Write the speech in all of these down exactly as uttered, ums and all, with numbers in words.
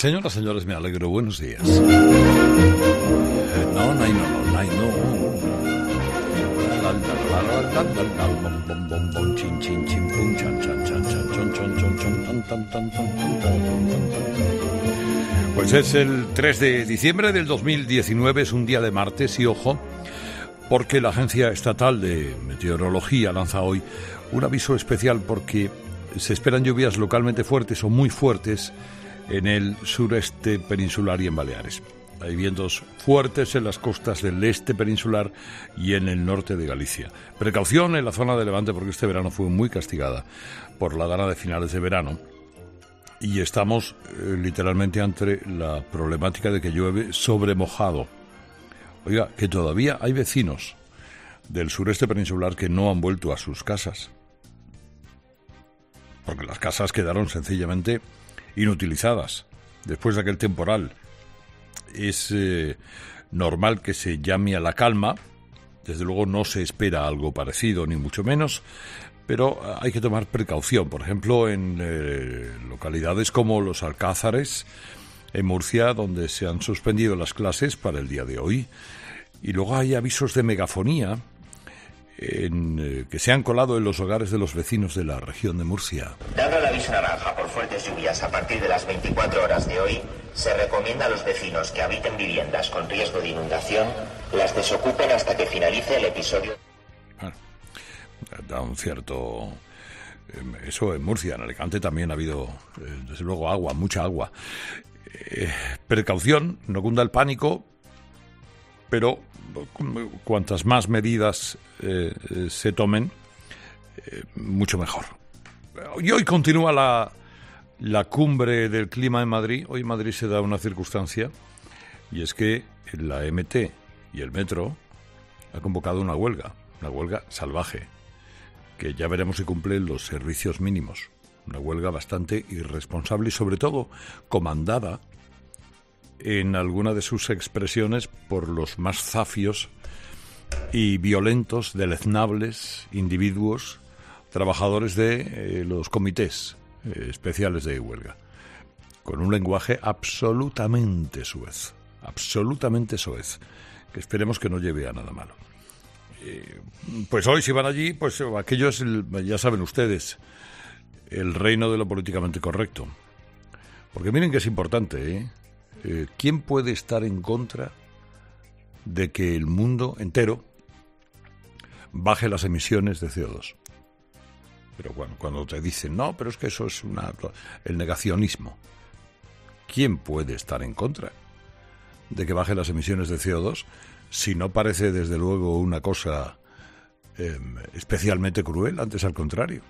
Señoras, señores, me alegro. Buenos días. Eh, no, no, no, no, no. Pues es el tres de diciembre del dos mil diecinueve, es un día de martes y ojo, porque la Agencia Estatal de Meteorología lanza hoy un aviso especial porque se esperan lluvias localmente fuertes o muy fuertes en el sureste peninsular y en Baleares. Hay vientos fuertes en las costas del este peninsular y en el norte de Galicia. Precaución en la zona de Levante porque este verano fue muy castigada por la dana de finales de verano y estamos eh, literalmente ante la problemática de que llueve sobre mojado. Oiga, que todavía hay vecinos del sureste peninsular que no han vuelto a sus casas porque las casas quedaron sencillamente inutilizadas después de aquel temporal. Es eh, normal que se llame a la calma, desde luego no se espera algo parecido ni mucho menos, pero hay que tomar precaución. Por ejemplo, en eh, localidades como Los Alcázares, en Murcia, donde se han suspendido las clases para el día de hoy, y luego hay avisos de megafonía En, eh, que se han colado en los hogares de los vecinos de la región de Murcia. Dado el aviso naranja por fuertes lluvias a partir de las veinticuatro horas de hoy, se recomienda a los vecinos que habiten viviendas con riesgo de inundación las desocupen hasta que finalice el episodio. Bueno, da un cierto... Eh, eso en Murcia, en Alicante también ha habido, eh, desde luego, agua, mucha agua. Eh, precaución, no cunda el pánico, pero cuantas más medidas eh, eh, se tomen, eh, mucho mejor. Y hoy continúa la, la cumbre del clima en Madrid. Hoy en Madrid se da una circunstancia, y es que la M T y el Metro ha convocado una huelga, una huelga salvaje, que ya veremos si cumple los servicios mínimos. Una huelga bastante irresponsable y sobre todo comandada en alguna de sus expresiones por los más zafios y violentos, deleznables individuos, trabajadores de eh, los comités eh, especiales de huelga, con un lenguaje absolutamente soez, absolutamente soez, que esperemos que no lleve a nada malo. Eh, pues hoy si van allí, pues aquello es, el, ya saben ustedes, el reino de lo políticamente correcto. Porque miren que es importante, ¿eh? Eh, ¿Quién puede estar en contra de que el mundo entero baje las emisiones de C O dos? Pero bueno, cuando te dicen, no, pero es que eso es una, el negacionismo. ¿Quién puede estar en contra de que baje las emisiones de C O dos si no parece desde luego una cosa eh, especialmente cruel? Antes al contrario.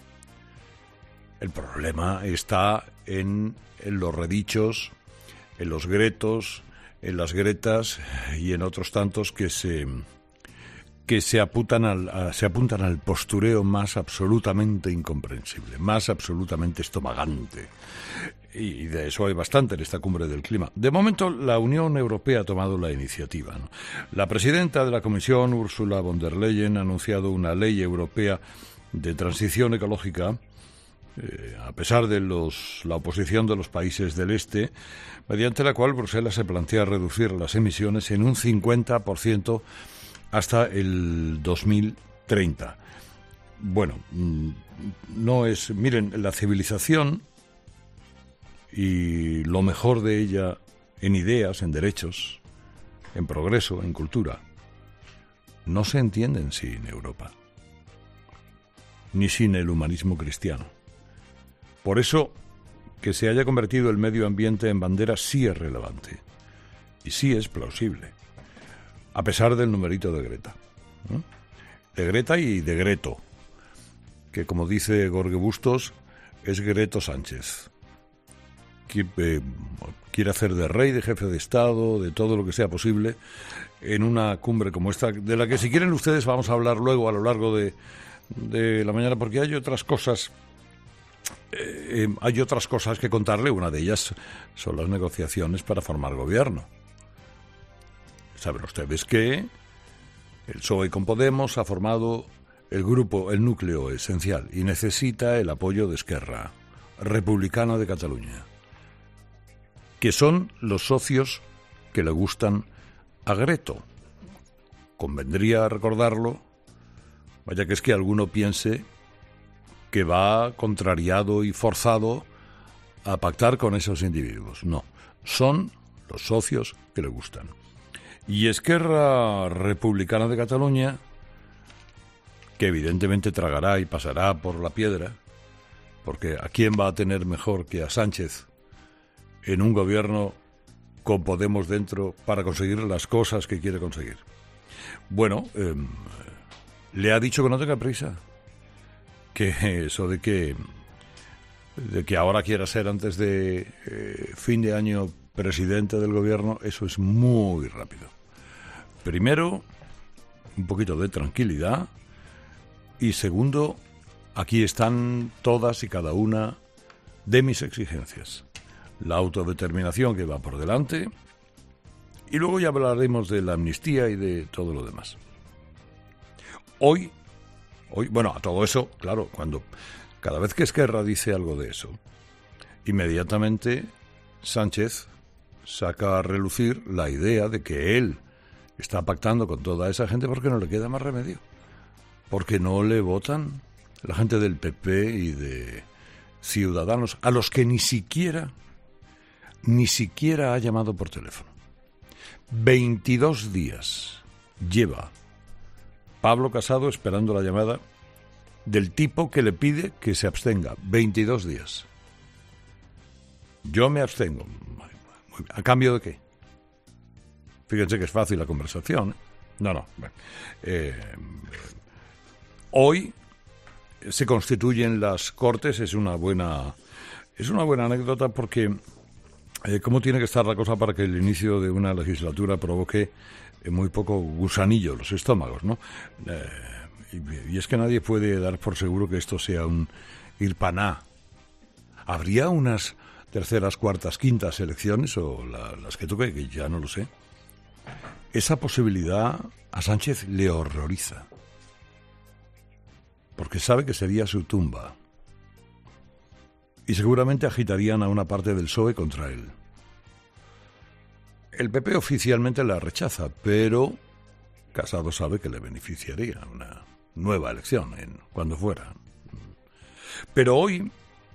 El problema está en, en los redichos, en los gretos, en las gretas y en otros tantos que se que se apuntan al a, se apuntan al postureo más absolutamente incomprensible, más absolutamente estomagante. Y, y de eso hay bastante en esta cumbre del clima. De momento, la Unión Europea ha tomado la iniciativa, ¿no? La presidenta de la Comisión, Ursula von der Leyen, ha anunciado una ley europea de transición ecológica, Eh, a pesar de los, la oposición de los países del este, mediante la cual Bruselas se plantea reducir las emisiones en un cincuenta por ciento hasta el dos mil treinta. Bueno, no es... Miren, la civilización y lo mejor de ella en ideas, en derechos, en progreso, en cultura, no se entienden sin Europa, ni sin el humanismo cristiano. Por eso, que se haya convertido el medio ambiente en bandera sí es relevante y sí es plausible, a pesar del numerito de Greta. ¿eh? De Greta y de Greto, que como dice Jorge Bustos, es Greto Sánchez. Que, eh, quiere hacer de rey, de jefe de Estado, de todo lo que sea posible, en una cumbre como esta, de la que si quieren ustedes vamos a hablar luego a lo largo de, de la mañana, porque hay otras cosas... Eh, hay otras cosas que contarle. Una de ellas son las negociaciones para formar gobierno. Saben ustedes que el P S O E con Podemos ha formado el grupo, el núcleo esencial, y necesita el apoyo de Esquerra Republicana de Cataluña. que son los socios que le gustan a Greto. Convendría recordarlo, vaya que es que alguno piense que va contrariado y forzado a pactar con esos individuos. No, son los socios que le gustan. Y Esquerra Republicana de Cataluña, que evidentemente tragará y pasará por la piedra, porque ¿a quién va a tener mejor que a Sánchez en un gobierno con Podemos dentro para conseguir las cosas que quiere conseguir? Bueno, eh, le ha dicho que no tenga prisa, que eso de que de que ahora quiera ser antes de eh, fin de año presidente del gobierno, eso es muy rápido. Primero, un poquito de tranquilidad, y segundo, aquí están todas y cada una de mis exigencias. La autodeterminación que va por delante, y luego ya hablaremos de la amnistía y de todo lo demás. Hoy, hoy, bueno, a todo eso, claro, cuando cada vez que Esquerra dice algo de eso, inmediatamente Sánchez saca a relucir la idea de que él está pactando con toda esa gente porque no le queda más remedio, porque no le votan la gente del P P y de Ciudadanos, a los que ni siquiera, ni siquiera ha llamado por teléfono. veintidós días lleva Pablo Casado esperando la llamada del tipo que le pide que se abstenga. veintidós días. Yo me abstengo. ¿A cambio de qué? Fíjense que es fácil la conversación. No, no. Eh, hoy se constituyen las Cortes. Es una buena, es una buena anécdota porque eh, cómo tiene que estar la cosa para que el inicio de una legislatura provoque eh, muy poco gusanillo en los estómagos, ¿no? Eh, y, y es que nadie puede dar por seguro que esto sea un irpaná. ¿Habría unas terceras, cuartas, quintas elecciones o la, las que toque, que ya no lo sé? Esa posibilidad a Sánchez le horroriza, porque sabe que sería su tumba, y seguramente agitarían a una parte del P S O E contra él. El P P oficialmente la rechaza, pero Casado sabe que le beneficiaría una nueva elección en cuando fuera. Pero hoy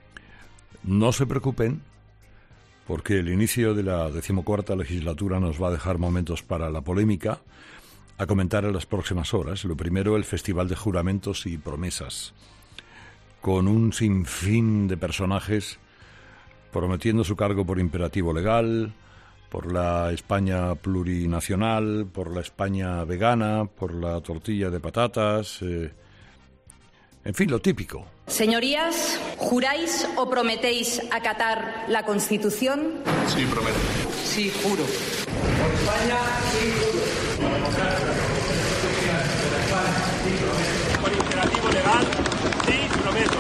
no se preocupen, porque el inicio de la decimocuarta legislatura nos va a dejar momentos para la polémica a comentar en las próximas horas. Lo primero, el Festival de Juramentos y Promesas, con un sinfín de personajes prometiendo su cargo por imperativo legal, por la España plurinacional, por la España vegana, por la tortilla de patatas, eh, en fin, lo típico. Señorías, ¿juráis o prometéis acatar la Constitución? Sí, prometo. Sí, juro. Por España, sí, juro. Por democracia, por España, sí, prometo. Por imperativo legal, sí, prometo.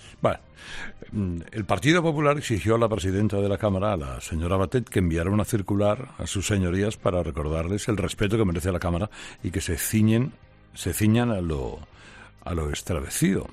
Bueno, el Partido Popular exigió a la presidenta de la Cámara, a la señora Batet, que enviara una circular a sus señorías para recordarles el respeto que merece la Cámara y que se ciñen, se ciñan a lo, a lo establecido.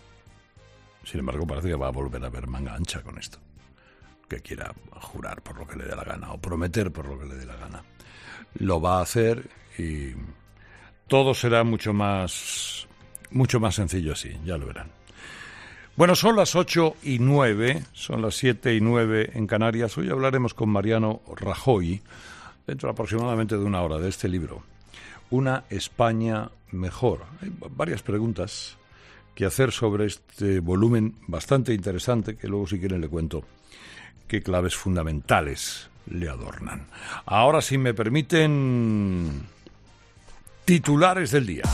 Sin embargo, parece que va a volver a haber manga ancha con esto. Que quiera jurar por lo que le dé la gana o prometer por lo que le dé la gana. Lo va a hacer y todo será mucho más, mucho más sencillo así, ya lo verán. Bueno, son las ocho y nueve, son las siete y nueve en Canarias. Hoy hablaremos con Mariano Rajoy, dentro aproximadamente de una hora, de este libro, Una España Mejor. Hay varias preguntas que hacer sobre este volumen bastante interesante, que luego si quieren le cuento qué claves fundamentales le adornan. Ahora, si me permiten, titulares del día.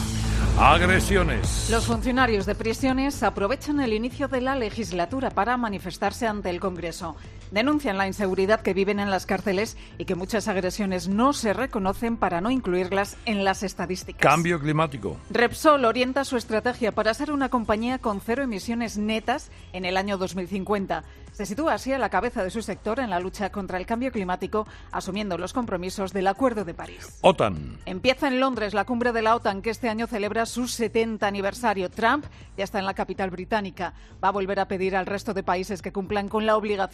Agresiones. Los funcionarios de prisiones aprovechan el inicio de la legislatura para manifestarse ante el Congreso. Denuncian la inseguridad que viven en las cárceles y que muchas agresiones no se reconocen para no incluirlas en las estadísticas. Cambio climático. Repsol orienta su estrategia para ser una compañía con cero emisiones netas en el año dos mil cincuenta. Se sitúa así a la cabeza de su sector en la lucha contra el cambio climático, asumiendo los compromisos del Acuerdo de París. OTAN. Empieza en Londres la cumbre de la OTAN, que este año celebra su setenta aniversario. Trump ya está en la capital británica. Va a volver a pedir al resto de países que cumplan con la obligación de destinar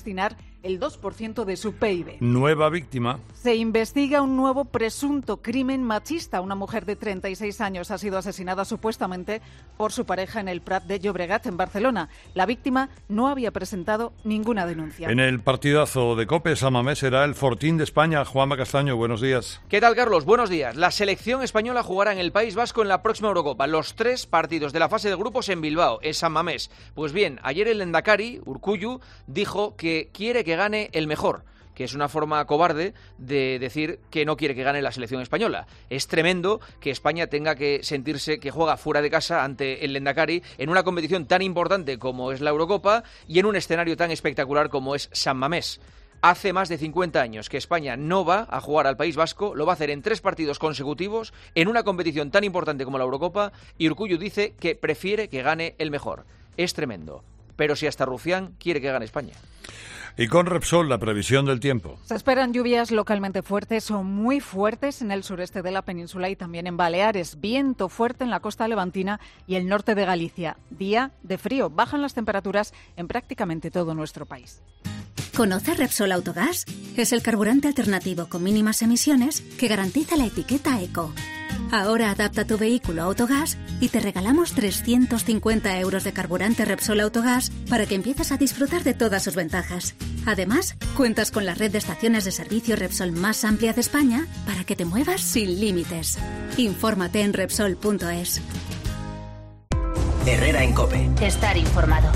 destinar el dos por ciento de su P I B. Nueva víctima. Se investiga un nuevo presunto crimen machista. Una mujer de treinta y seis años ha sido asesinada supuestamente por su pareja en el Prat de Llobregat, en Barcelona. La víctima no había presentado ninguna denuncia. En el partidazo de COPE, San Mamés será el Fortín de España. Juanma Castaño, buenos días. ¿Qué tal, Carlos? Buenos días. La selección española jugará en el País Vasco en la próxima Eurocopa. Los tres partidos de la fase de grupos en Bilbao, en San Mamés. Pues bien, ayer el Lehendakari, Urkullu, dijo que quiere que gane el mejor, que es una forma cobarde de decir que no quiere que gane la selección española. Es tremendo que España tenga que sentirse que juega fuera de casa ante el Lehendakari en una competición tan importante como es la Eurocopa y en un escenario tan espectacular como es San Mamés. Hace más de cincuenta años que España no va a jugar al País Vasco, lo va a hacer en tres partidos consecutivos, en una competición tan importante como la Eurocopa, y Urkullu dice que prefiere que gane el mejor. Es tremendo. Pero si hasta Rufián quiere que gane España. Y con Repsol, la previsión del tiempo. Se esperan lluvias localmente fuertes o muy fuertes en el sureste de la península y también en Baleares. Viento fuerte en la costa levantina y el norte de Galicia. Día de frío. Bajan las temperaturas en prácticamente todo nuestro país. ¿Conoce Repsol Autogás? Es el carburante alternativo con mínimas emisiones que garantiza la etiqueta Eco. Ahora adapta tu vehículo a Autogás y te regalamos trescientos cincuenta euros de carburante Repsol Autogás para que empieces a disfrutar de todas sus ventajas. Además, cuentas con la red de estaciones de servicio Repsol más amplia de España para que te muevas sin límites. Infórmate en Repsol punto es. Herrera en COPE. Estar informado.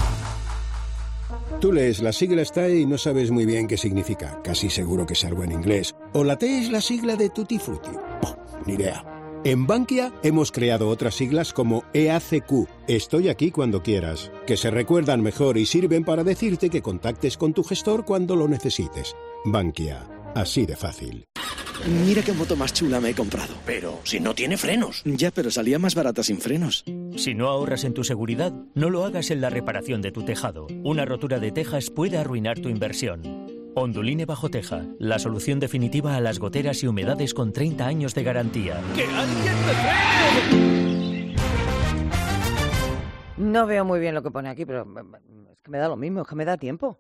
Tú lees la sigla S T A E y no sabes muy bien qué significa. Casi seguro que es algo en inglés. O la T es la sigla de Tutti Frutti. Oh, ni idea. En Bankia hemos creado otras siglas como E A C Q, Estoy aquí cuando quieras, que se recuerdan mejor y sirven para decirte que contactes con tu gestor cuando lo necesites. Bankia, así de fácil. Mira qué moto más chula me he comprado. Pero si no tiene frenos. Ya, pero salía más barata sin frenos. Si no ahorras en tu seguridad, no lo hagas en la reparación de tu tejado. Una rotura de tejas puede arruinar tu inversión. Onduline Bajo Teja, la solución definitiva a las goteras y humedades con treinta años de garantía. ¡Que alguien me frene! No veo muy bien lo que pone aquí, pero es que me da lo mismo, es que me da tiempo.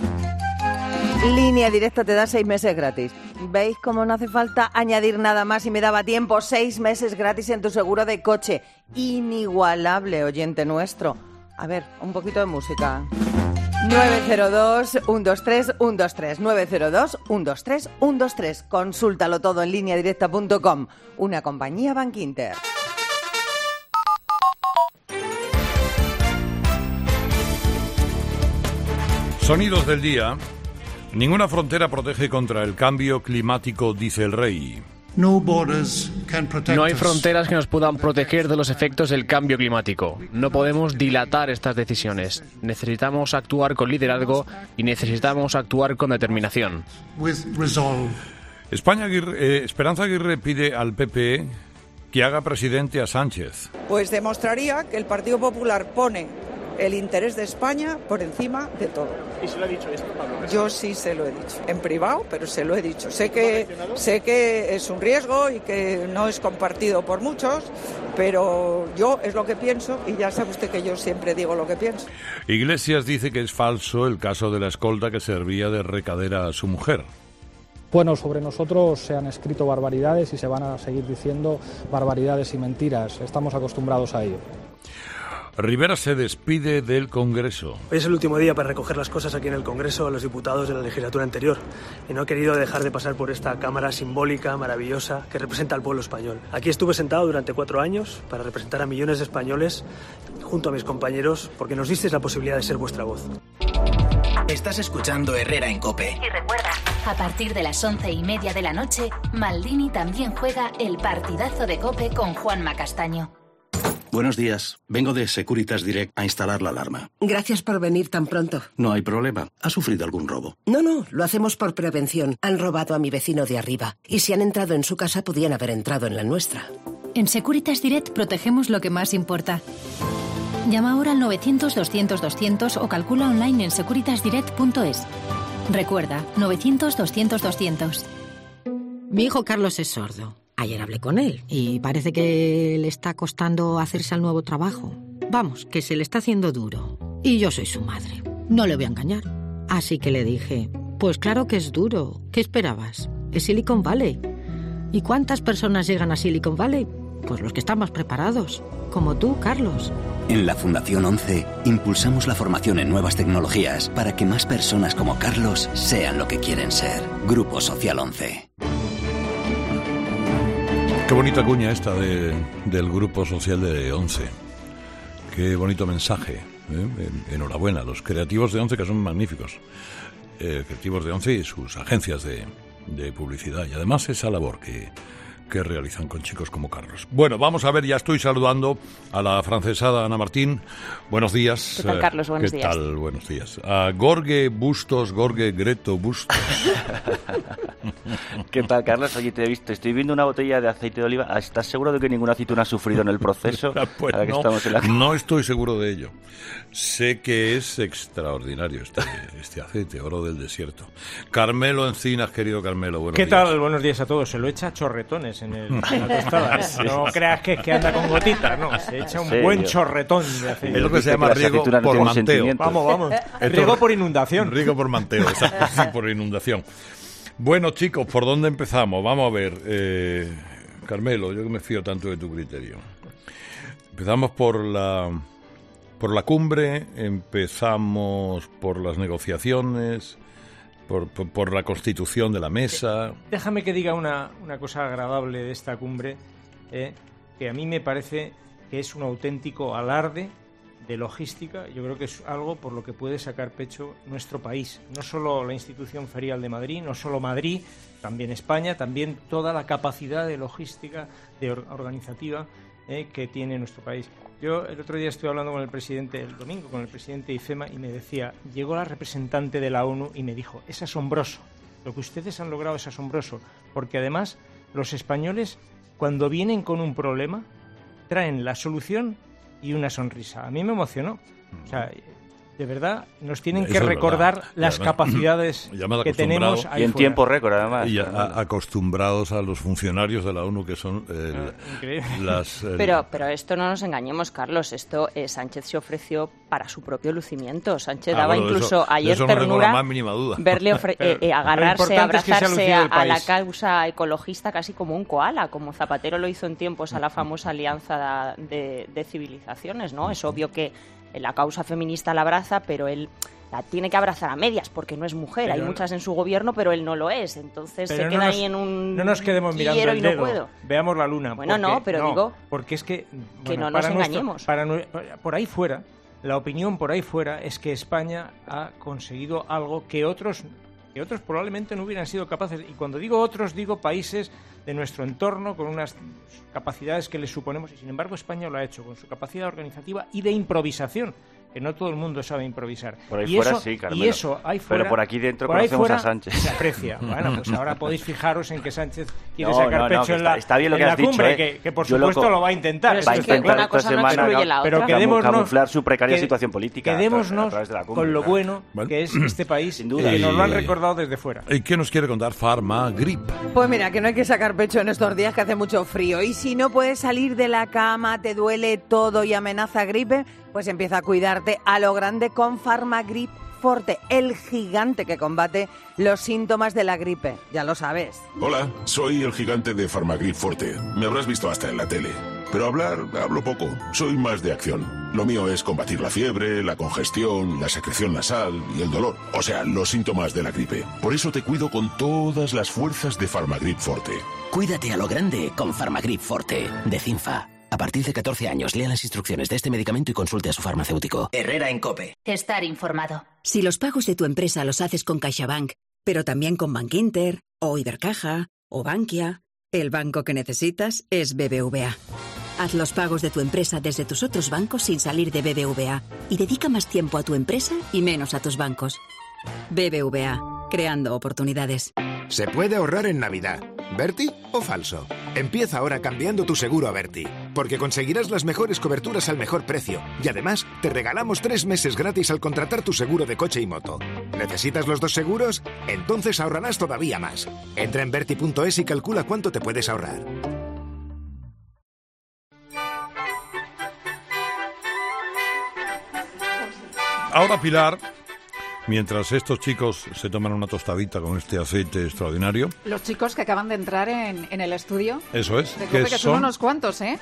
Línea Directa te da seis meses gratis. ¿Veis cómo no hace falta añadir nada más y me daba tiempo? Seis meses gratis en tu seguro de coche. Inigualable, oyente nuestro. A ver, un poquito de música. nueve cero dos, uno dos tres, uno dos tres. nueve cero dos, uno dos tres, uno dos tres. Consúltalo todo en línea directa punto com. Una compañía Bankinter. Sonidos del día. Ninguna frontera protege contra el cambio climático, dice el rey. No hay fronteras que nos puedan proteger de los efectos del cambio climático. No podemos dilatar estas decisiones. Necesitamos actuar con liderazgo y necesitamos actuar con determinación. España Aguirre, eh, Esperanza Aguirre pide al P P E que haga presidente a Sánchez. Pues demostraría que el Partido Popular pone el interés de España por encima de todo. ¿Y se lo ha dicho esto, Pablo? Yo sí se lo he dicho, en privado, pero se lo he dicho. Sé que, sé que es un riesgo y que no es compartido por muchos, pero yo es lo que pienso y ya sabe usted que yo siempre digo lo que pienso. Iglesias dice que es falso el caso de la escolta que servía de recadera a su mujer. Bueno, sobre nosotros se han escrito barbaridades y se van a seguir diciendo barbaridades y mentiras. Estamos acostumbrados a ello. Rivera se despide del Congreso. Hoy es el último día para recoger las cosas aquí en el Congreso a los diputados de la legislatura anterior y no he querido dejar de pasar por esta cámara simbólica, maravillosa, que representa al pueblo español. Aquí estuve sentado durante cuatro años para representar a millones de españoles junto a mis compañeros porque nos disteis la posibilidad de ser vuestra voz. Estás escuchando Herrera en COPE. Y recuerda, a partir de las once y media de la noche, Maldini también juega el partidazo de COPE con Juanma Castaño. Buenos días. Vengo de Securitas Direct a instalar la alarma. Gracias por venir tan pronto. No hay problema. ¿Ha sufrido algún robo? No, no. Lo hacemos por prevención. Han robado a mi vecino de arriba. Y si han entrado en su casa, podían haber entrado en la nuestra. En Securitas Direct protegemos lo que más importa. Llama ahora al novecientos, doscientos, doscientos o calcula online en securitas direct punto es. Recuerda, novecientos, doscientos, doscientos. Mi hijo Carlos es sordo. Ayer hablé con él y parece que le está costando hacerse al nuevo trabajo. Vamos, que se le está haciendo duro. Y yo soy su madre. No le voy a engañar. Así que le dije, pues claro que es duro. ¿Qué esperabas? Es Silicon Valley. ¿Y cuántas personas llegan a Silicon Valley? Pues los que están más preparados, como tú, Carlos. En la Fundación once impulsamos la formación en nuevas tecnologías para que más personas como Carlos sean lo que quieren ser. Grupo Social once. Qué bonita cuña esta de, del Grupo Social de once. Qué bonito mensaje. ¿eh? Enhorabuena a los creativos de once, que son magníficos. Eh, creativos de once y sus agencias de, de publicidad. Y además esa labor que... que realizan con chicos como Carlos. Bueno, vamos a ver, ya estoy saludando a la francesada Ana Martín. Buenos días. ¿Qué tal, Carlos? Buenos ¿Qué días. ¿Qué tal? Buenos días. A Gorge Bustos, Gorge Greto Bustos. ¿Qué tal, Carlos? Oye, te he visto, estoy viendo una botella de aceite de oliva. ¿Estás seguro de que ninguna aceituna ha sufrido en el proceso? Pues Ahora que no, estamos en la... no estoy seguro de ello. Sé que es extraordinario este, este aceite, oro del desierto. Carmelo Encinas, querido Carmelo, buenos ¿Qué días. tal? Buenos días a todos. Se lo echa chorretones en, el, en la tostada. ¿eh? No creas que, que anda con gotitas, no. Se echa un Sí, buen yo. chorretón de aceite. Es lo que se llama riego por manteo. Vamos, vamos. Riego por inundación. Riego por manteo, exacto, sí, por inundación. Bueno, chicos, ¿por dónde empezamos? Vamos a ver, eh, Carmelo, yo que me fío tanto de tu criterio. Empezamos por la por la cumbre, empezamos por las negociaciones, por, por, por la constitución de la mesa. Déjame que diga una, una cosa agradable de esta cumbre, eh, que a mí me parece que es un auténtico alarde de logística. Yo creo que es algo por lo que puede sacar pecho nuestro país. No solo la institución ferial de Madrid, no solo Madrid, también España, también toda la capacidad de logística, de or- organizativa eh, que tiene nuestro país. Yo el otro día estuve hablando con el presidente, el domingo, con el presidente de IFEMA y me decía, llegó la representante de la ONU y me dijo, es asombroso, lo que ustedes han logrado es asombroso, porque además los españoles cuando vienen con un problema traen la solución y una sonrisa. A mí me emocionó. O sea, de verdad, nos tienen Eso que es recordar verdad. las Además, capacidades que tenemos ahí y en fuera. tiempo récord, además. Y a, a, acostumbrados a los funcionarios de la ONU, que son eh, Increíble. las... eh, Pero, pero esto no nos engañemos, Carlos. Esto eh, Sánchez se ofreció para su propio lucimiento. Sánchez Ah, daba bueno, incluso eso- de ayer eso no tengo ternura la más mínima duda. verle ofre- Pero eh, eh, lo agarrarse, importante es que se ha abrazarse lucido a, el a la país. causa ecologista casi como un koala, como Zapatero lo hizo en tiempos a la famosa alianza de, de civilizaciones, ¿no? Es obvio que la causa feminista la abraza, pero él la tiene que abrazar a medias porque no es mujer. Pero Hay no- muchas en su gobierno, pero él no lo es. Entonces Pero se no queda nos- ahí en un No nos quedemos mirando quiero el y no dedo. puedo. Veamos la luna. Bueno, porque- no, pero digo porque es que, que bueno, no nos para nuestro- engañemos. para nue- por ahí fuera, la opinión por ahí fuera es que España ha conseguido algo que otros que otros probablemente no hubieran sido capaces. Y cuando digo otros, digo países de nuestro entorno con unas capacidades que les suponemos. Y sin embargo, España lo ha hecho con su capacidad organizativa y de improvisación, que no todo el mundo sabe improvisar. Por ahí y fuera eso, sí, Carmelo. Y eso ahí fuera, Pero por aquí dentro por ahí conocemos fuera a Sánchez. se aprecia. Bueno, pues ahora podéis fijaros en que Sánchez quiere No, sacar no, no, pecho que en la, está- está bien lo en que la has dicho, cumbre, ¿eh? que, que por Yo lo supuesto co- lo va a intentar. Va a Esto está intentar claro. esta semana Pero camu- quedémonos, camuflar su precaria que- situación política a Quedémonos través de la cumbre, con lo claro. bueno Bueno. que es este país, Sin duda. que nos lo han Y- recordado desde fuera. ¿Y qué nos quiere contar Pharma Grip? Pues mira, que no hay que sacar pecho en estos días que hace mucho frío. Y si no puedes salir de la cama, te duele todo y amenaza gripe, pues empieza a cuidarte a lo grande con Pharmagrip Forte, el gigante que combate los síntomas de la gripe. Ya lo sabes. Hola, soy el gigante de Pharmagrip Forte. Me habrás visto hasta en la tele. Pero hablar, hablo poco. Soy más de acción. Lo mío es combatir la fiebre, la congestión, la secreción nasal y el dolor. O sea, los síntomas de la gripe. Por eso te cuido con todas las fuerzas de Pharmagrip Forte. Cuídate a lo grande con Pharmagrip Forte, de Cinfa. A partir de catorce años, lea las instrucciones de este medicamento y consulte a su farmacéutico. Herrera en COPE. Estar informado. Si los pagos de tu empresa los haces con CaixaBank, pero también con Bankinter, o Ibercaja, o Bankia, el banco que necesitas es B B V A. Haz los pagos de tu empresa desde tus otros bancos sin salir de B B V A y dedica más tiempo a tu empresa y menos a tus bancos. B B V A, creando oportunidades. Se puede ahorrar en Navidad. ¿Berti o falso? Empieza ahora cambiando tu seguro a Berti, porque conseguirás las mejores coberturas al mejor precio y además te regalamos tres meses gratis al contratar tu seguro de coche y moto. ¿Necesitas los dos seguros? Entonces ahorrarás todavía más. Entra en berti punto es y calcula cuánto te puedes ahorrar. Ahora, Pilar, Mientras estos chicos se toman una tostadita con este aceite extraordinario. Los chicos que acaban de entrar en, en el estudio. Eso es. De Cope, que son? son unos cuantos, ¿eh?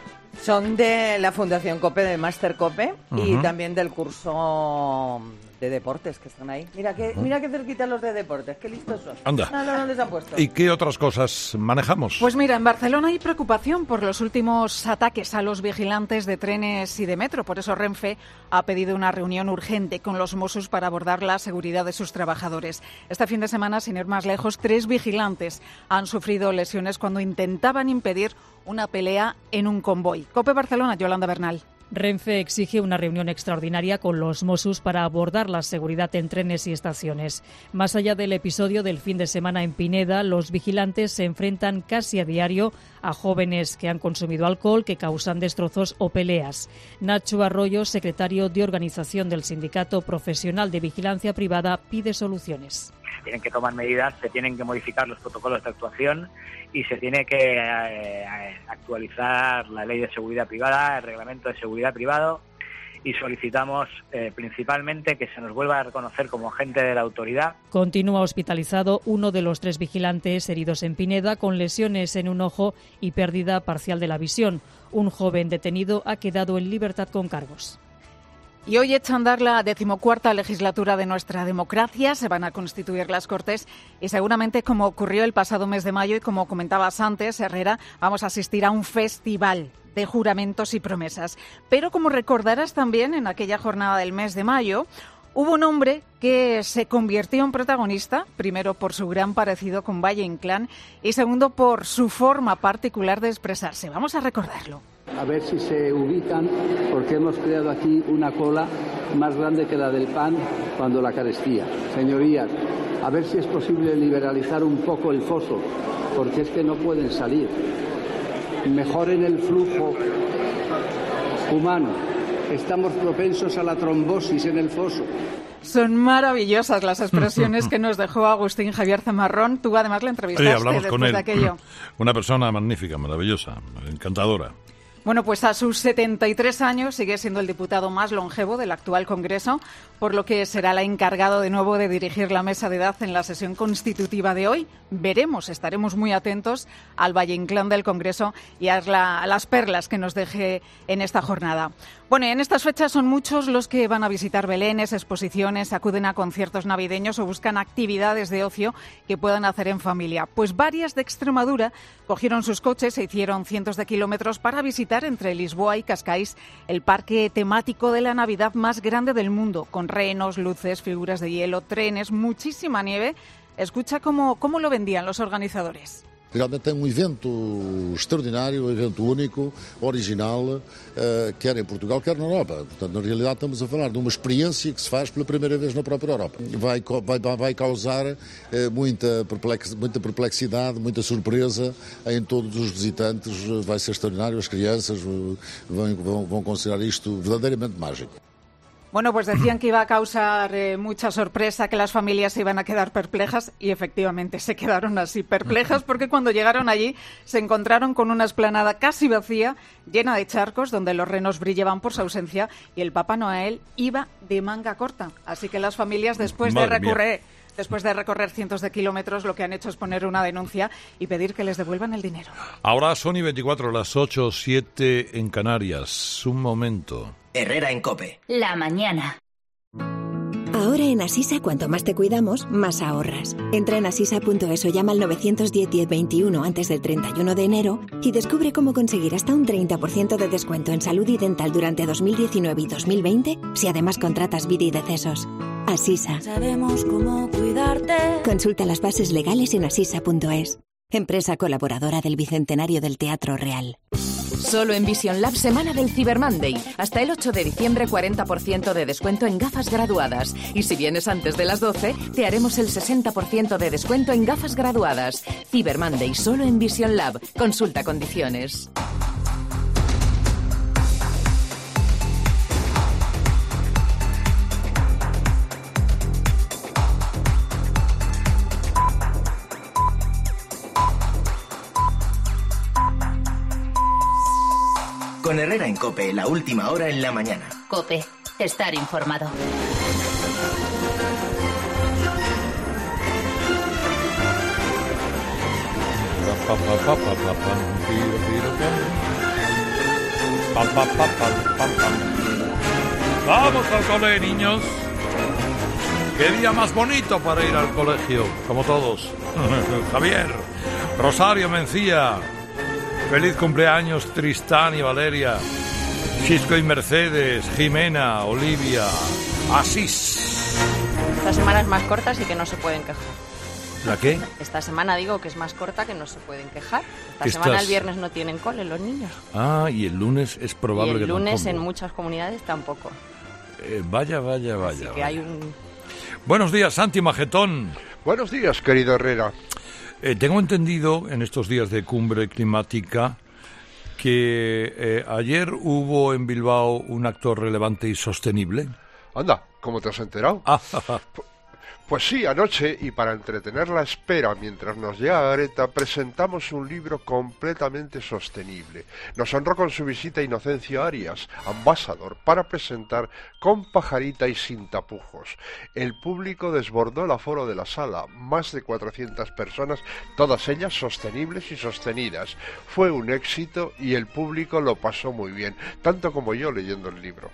Son de la Fundación COPE, de Máster COPE, uh-huh. y también del curso de deportes que están ahí. Mira que, uh-huh. mira que cerquita los de deportes, qué listos son. Anda. No, no, ¿dónde se han puesto? ¿Y qué otras cosas manejamos? Pues mira, en Barcelona hay preocupación por los últimos ataques a los vigilantes de trenes y de metro. Por eso Renfe ha pedido una reunión urgente con los Mossos para abordar la seguridad de sus trabajadores. Este fin de semana, sin ir más lejos, tres vigilantes han sufrido lesiones cuando intentaban impedir una pelea en un convoy. COPE Barcelona, Yolanda Bernal. Renfe exige una reunión extraordinaria con los Mossos para abordar la seguridad en trenes y estaciones. Más allá del episodio del fin de semana en Pineda, los vigilantes se enfrentan casi a diario a jóvenes que han consumido alcohol, que causan destrozos o peleas. Nacho Arroyo, secretario de organización del Sindicato Profesional de Vigilancia Privada, pide soluciones. Tienen que tomar medidas, se tienen que modificar los protocolos de actuación y se tiene que eh, actualizar la ley de seguridad privada, el reglamento de seguridad privado, y solicitamos eh, principalmente que se nos vuelva a reconocer como agente de la autoridad. Continúa hospitalizado uno de los tres vigilantes heridos en Pineda con lesiones en un ojo y pérdida parcial de la visión. Un joven detenido ha quedado en libertad con cargos. Y hoy echa a andar la decimocuarta legislatura de nuestra democracia, se van a constituir las Cortes y seguramente, como ocurrió el pasado mes de mayo y como comentabas antes, Herrera, vamos a asistir a un festival de juramentos y promesas. Pero como recordarás también, en aquella jornada del mes de mayo, hubo un hombre que se convirtió en protagonista, primero por su gran parecido con Valle Inclán y segundo por su forma particular de expresarse. Vamos a recordarlo. A ver si se ubican, porque hemos creado aquí una cola más grande que la del pan cuando la carestía. Señorías, a ver si es posible liberalizar un poco el foso, porque es que no pueden salir. Mejoren el flujo humano. Estamos propensos a la trombosis en el foso. Son maravillosas las expresiones que nos dejó Agustín Javier Zamarrón. Tú además le entrevistaste sí, hablamos después con él. de aquello. Una persona magnífica, maravillosa, encantadora. Bueno, pues a sus setenta y tres años sigue siendo el diputado más longevo del actual Congreso, por lo que será el encargado de nuevo de dirigir la mesa de edad en la sesión constitutiva de hoy. Veremos, estaremos muy atentos al Valle Inclán del Congreso y a, la, a las perlas que nos deje en esta jornada. Bueno, y en estas fechas son muchos los que van a visitar belenes, exposiciones, acuden a conciertos navideños o buscan actividades de ocio que puedan hacer en familia. Pues varias de Extremadura cogieron sus coches e hicieron cientos de kilómetros para visitar entre Lisboa y Cascais el parque temático de la Navidad más grande del mundo, con renos, luces, figuras de hielo, trenes, muchísima nieve. Escucha cómo, cómo lo vendían los organizadores. Realmente é um evento extraordinário, um evento único, original, uh, quer em Portugal, quer na Europa. Portanto, na realidade estamos a falar de uma experiência que se faz pela primeira vez na própria Europa. Vai, vai, vai causar uh, muita, perplex, muita perplexidade, muita surpresa em todos os visitantes. Vai ser extraordinário, as crianças uh, vão, vão, vão considerar isto verdadeiramente mágico. Bueno, pues decían que iba a causar eh, mucha sorpresa, que las familias se iban a quedar perplejas y efectivamente se quedaron así perplejas porque cuando llegaron allí se encontraron con una explanada casi vacía, llena de charcos donde los renos brillaban por su ausencia y el Papá Noel iba de manga corta. Así que las familias, después de recorrer, después de recorrer cientos de kilómetros, lo que han hecho es poner una denuncia y pedir que les devuelvan el dinero. Ahora son y veinticuatro, las ocho, siete en Canarias. Un momento. Herrera en COPE. La mañana. Ahora en Asisa, cuanto más te cuidamos, más ahorras. Entra en asisa punto es o llama al nueve uno cero, diez veintiuno antes del treinta y uno de enero y descubre cómo conseguir hasta un treinta por ciento de descuento en salud y dental durante dos mil diecinueve y dos mil veinte si además contratas vida y decesos. Asisa. Sabemos cómo cuidarte. Consulta las bases legales en asisa punto es. Empresa colaboradora del Bicentenario del Teatro Real. Solo en Vision Lab, semana del Cyber Monday. Hasta el ocho de diciembre, cuarenta por ciento de descuento en gafas graduadas. Y si vienes antes de las doce, te haremos el sesenta por ciento de descuento en gafas graduadas. Cyber Monday, solo en Vision Lab. Consulta condiciones. Con Herrera en COPE, la última hora en la mañana. COPE, estar informado. Pa, pa, pa, pa, pa, pa, piro, piro, pa. Pa, pa, pa, pa, pa, pa. Vamos al cole, niños. Qué día más bonito para ir al colegio, como todos. Javier, Rosario Mencía, feliz cumpleaños Tristán y Valeria, Xisco y Mercedes, Jimena, Olivia, Asís. Esta semana es más corta, así que no se pueden quejar. ¿La qué? Esta semana digo que es más corta, que no se pueden quejar. Esta Estás... semana el viernes no tienen cole los niños. Ah, y el lunes es probable y el que lunes tampoco. en muchas comunidades tampoco. Eh, vaya, vaya, vaya. Así que vaya. hay un... Buenos días, Santi Magetón. Buenos días, querido Herrera. Eh, tengo entendido en estos días de cumbre climática que eh, ayer hubo en Bilbao un acto relevante y sostenible. Anda, ¿cómo te has enterado? Ah, Pues sí, anoche, y para entretener la espera mientras nos llega Greta, presentamos un libro completamente sostenible. Nos honró con su visita Inocencio Arias, ambasador, para presentar con pajarita y sin tapujos. El público desbordó el aforo de la sala, más de cuatrocientas personas, todas ellas sostenibles y sostenidas. Fue un éxito y el público lo pasó muy bien, tanto como yo leyendo el libro.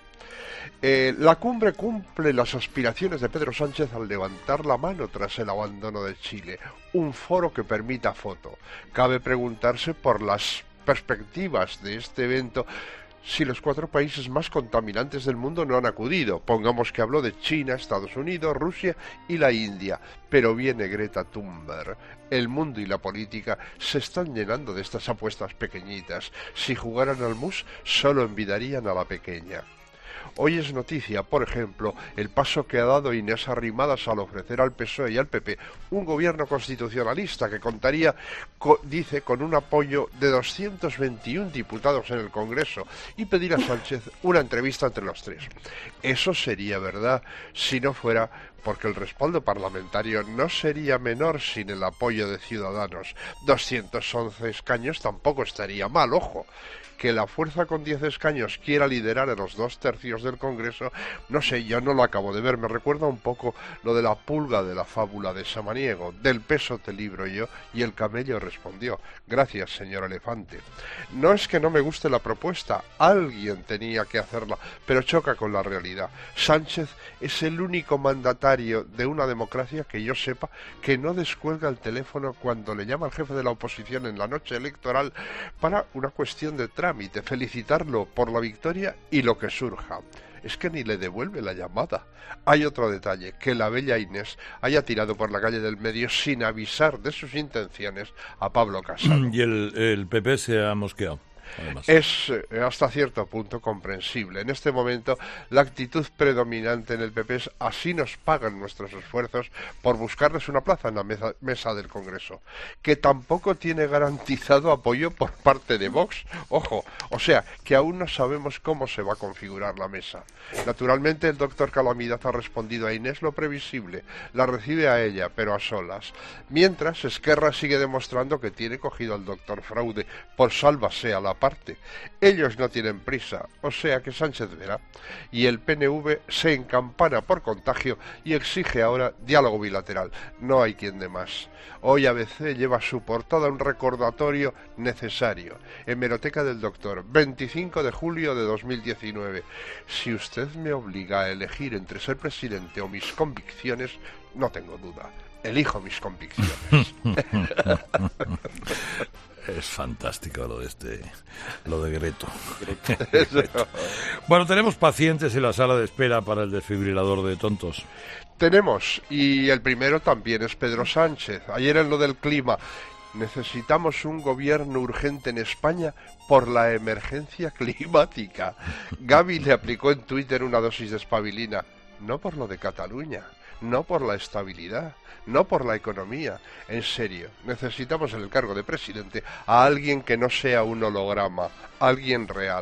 Eh, la cumbre cumple las aspiraciones de Pedro Sánchez al levantar la mano tras el abandono de Chile, un foro que permita foto. Cabe preguntarse por las perspectivas de este evento si los cuatro países más contaminantes del mundo no han acudido. Pongamos que habló de China, Estados Unidos, Rusia y la India. Pero viene Greta Thunberg. El mundo y la política se están llenando de estas apuestas pequeñitas. Si jugaran al mus, solo envidiarían a la pequeña. Hoy es noticia, por ejemplo, el paso que ha dado Inés Arrimadas al ofrecer al P S O E y al P P un gobierno constitucionalista que contaría, co- dice, con un apoyo de doscientos veintiún diputados en el Congreso y pedir a Sánchez una entrevista entre los tres. Eso sería verdad si no fuera porque el respaldo parlamentario no sería menor sin el apoyo de Ciudadanos. doscientos once escaños tampoco estaría mal, ojo. Que la fuerza con diez escaños quiera liderar a los dos tercios del Congreso, no sé, yo no lo acabo de ver. Me recuerda un poco lo de la pulga de la fábula de Samaniego. Del peso te libro yo, y el camello respondió: gracias, señor elefante. No es que no me guste la propuesta, alguien tenía que hacerla, pero choca con la realidad. Sánchez es el único mandatario de una democracia que yo sepa que no descuelga el teléfono cuando le llama al jefe de la oposición en la noche electoral para una cuestión de trámite. Felicitarlo por la victoria y lo que surja. Es que ni le devuelve la llamada. Hay otro detalle, que la bella Inés haya tirado por la calle del medio sin avisar de sus intenciones a Pablo Casado. Y el, el P P se ha mosqueado. Además. Es eh, hasta cierto punto comprensible. En este momento la actitud predominante en el P P es: así nos pagan nuestros esfuerzos por buscarles una plaza en la mesa, mesa del Congreso, que tampoco tiene garantizado apoyo por parte de Vox. Ojo, o sea, que aún no sabemos cómo se va a configurar la mesa. Naturalmente el doctor Calamidad ha respondido a Inés lo previsible, la recibe a ella, pero a solas. Mientras, Esquerra sigue demostrando que tiene cogido al doctor Fraude, por sálvase a la parte. Ellos no tienen prisa, o sea que Sánchez verá. Y el P N V se encampana por contagio y exige ahora diálogo bilateral. No hay quien de más. Hoy A B C lleva a su portada un recordatorio necesario. Hemeroteca del doctor, veinticinco de julio de dos mil diecinueve. Si usted me obliga a elegir entre ser presidente o mis convicciones, no tengo duda. Elijo mis convicciones. Es fantástico lo de este, lo de Greto. Bueno, tenemos pacientes en la sala de espera para el desfibrilador de tontos. Tenemos, y el primero también es Pedro Sánchez. Ayer en lo del clima, necesitamos un gobierno urgente en España por la emergencia climática. Gaby le aplicó en Twitter una dosis de espabilina, no por lo de Cataluña, no por la estabilidad, no por la economía. En serio, necesitamos en el cargo de presidente a alguien que no sea un holograma, alguien real.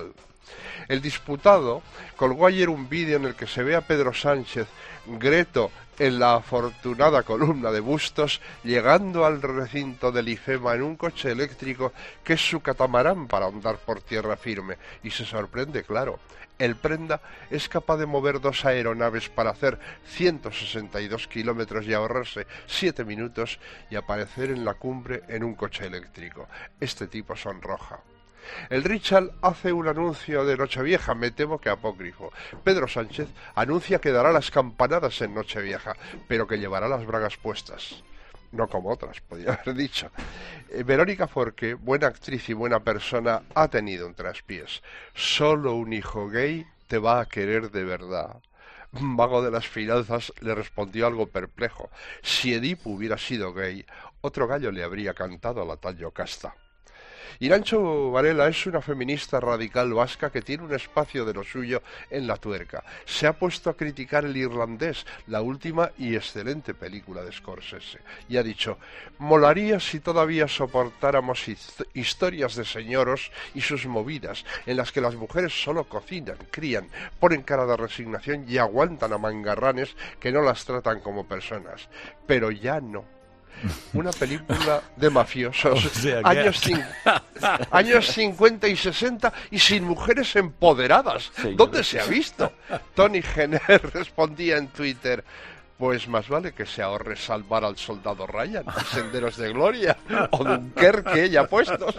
El diputado colgó ayer un vídeo en el que se ve a Pedro Sánchez greto en la afortunada columna de Bustos, llegando al recinto del IFEMA en un coche eléctrico que es su catamarán para andar por tierra firme. Y se sorprende, claro. El Prenda es capaz de mover dos aeronaves para hacer ciento sesenta y dos kilómetros y ahorrarse siete minutos y aparecer en la cumbre en un coche eléctrico. Este tipo sonroja. El Richard hace un anuncio de Nochevieja, me temo que apócrifo. Pedro Sánchez anuncia que dará las campanadas en Nochevieja, pero que llevará las bragas puestas. No como otras, podría haber dicho. Eh, Verónica Forqué, buena actriz y buena persona, ha tenido un traspiés. Solo un hijo gay te va a querer de verdad. Un mago de las finanzas le respondió algo perplejo. Si Edipo hubiera sido gay, otro gallo le habría cantado a la tal Yocasta. Irantxo Varela es una feminista radical vasca que tiene un espacio de lo suyo en La Tuerca. Se ha puesto a criticar El Irlandés, la última y excelente película de Scorsese, y ha dicho: molaría si todavía soportáramos historias de señoros y sus movidas, en las que las mujeres solo cocinan, crían, ponen cara de resignación y aguantan a mangarranes que no las tratan como personas. Pero ya no. Una película de mafiosos, o sea, años, cin años cincuenta y sesenta y sin mujeres empoderadas. Sí, ¿dónde se ha visto? Tony Jenner respondía en Twitter: pues más vale que se ahorre salvar al soldado Ryan, Senderos de Gloria o Dunkerque ya puestos.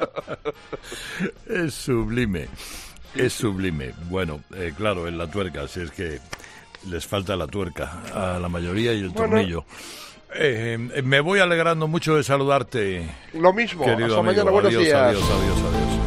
Es sublime, es sublime. Bueno, eh, claro, en La Tuerca, si es que les falta la tuerca a la mayoría y el bueno, tornillo. Eh, me voy alegrando mucho de saludarte. Lo mismo, hasta amigo. Mañana, buenos adiós, días. Adiós, adiós, adiós.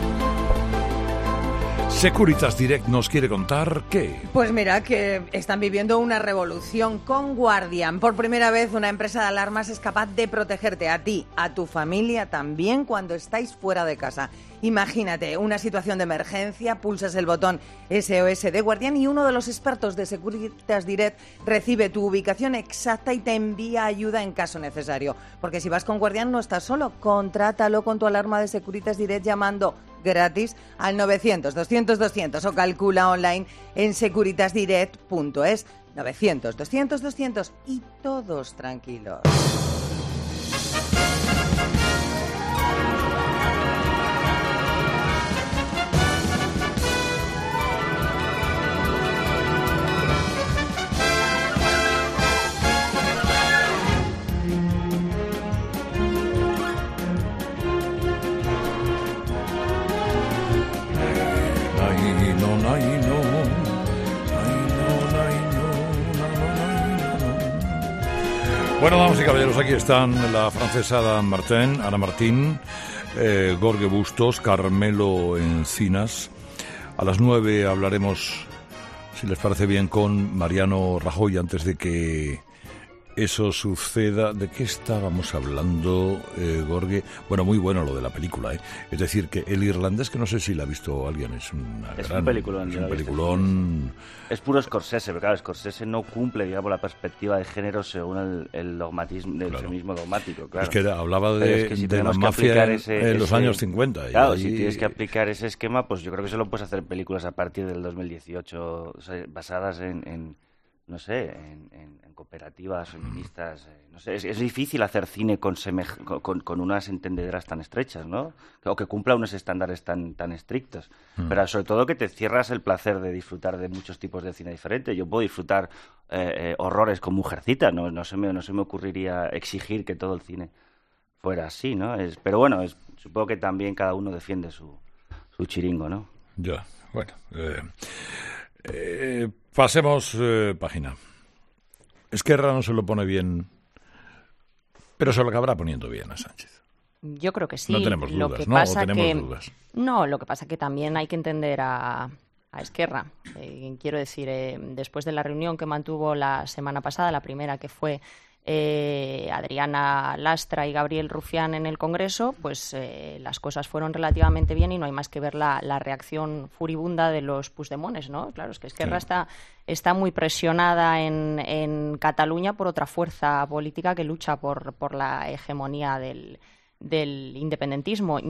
Securitas Direct nos quiere contar qué. Pues mira, que están viviendo una revolución con Guardian. Por primera vez una empresa de alarmas es capaz de protegerte a ti, a tu familia también cuando estáis fuera de casa. Imagínate, una situación de emergencia, pulsas el botón S O S de Guardian y uno de los expertos de Securitas Direct recibe tu ubicación exacta y te envía ayuda en caso necesario. Porque si vas con Guardian no estás solo, contrátalo con tu alarma de Securitas Direct llamando gratis al novecientos, doscientos, doscientos o calcula online en securitas direct punto es. novecientos, doscientos, doscientos y todos tranquilos. Bueno, damas y caballeros, aquí están la francesa Ana Martín, Ana Martín, eh, Jorge Bustos, Carmelo Encinas. A las nueve hablaremos, si les parece bien, con Mariano Rajoy antes de que eso suceda. ¿De qué estábamos hablando, eh, Jorge? Bueno, muy bueno lo de la película, ¿eh? Es decir, que El Irlandés, que no sé si la ha visto alguien, es una es gran... un peliculón. Es un peliculón... Es puro Scorsese, pero claro, Scorsese no cumple, digamos, la perspectiva de género según el, el dogmatismo, del claro. feminismo dogmático, claro. Es que era, hablaba de, es que si de la mafia en, ese, en los ese, años cincuenta. Claro, y si tienes que aplicar ese esquema, pues yo creo que solo puedes hacer películas a partir del dos mil dieciocho, o sea, basadas en... en no sé, en, en, en cooperativas feministas, eh, no sé, es, es difícil hacer cine con, semej con, con unas entendederas tan estrechas, ¿no? O que cumpla unos estándares tan, tan estrictos. Mm. Pero sobre todo que te cierras el placer de disfrutar de muchos tipos de cine diferentes. Yo puedo disfrutar eh, eh, horrores con Mujercita, no, no, se me, no se me ocurriría exigir que todo el cine fuera así, ¿no? Es, pero bueno, es, supongo que también cada uno defiende su, su chiringo, ¿no? Ya, bueno... Eh... Eh, pasemos eh, página. Esquerra no se lo pone bien, pero se lo acabará poniendo bien a Sánchez. Yo creo que sí. No tenemos dudas, lo que ¿no? Pasa ¿O tenemos que, dudas? No, lo que pasa que también hay que entender a, a Esquerra. Eh, quiero decir, eh, después de la reunión que mantuvo la semana pasada, la primera que fue eh, Adriana Lastra y Gabriel Rufián en el Congreso, pues eh, las cosas fueron relativamente bien y no hay más que ver la, la reacción furibunda de los Puigdemones, ¿no? Claro, es que Esquerra sí. está, está muy presionada en, en Cataluña por otra fuerza política que lucha por, por la hegemonía del, del independentismo.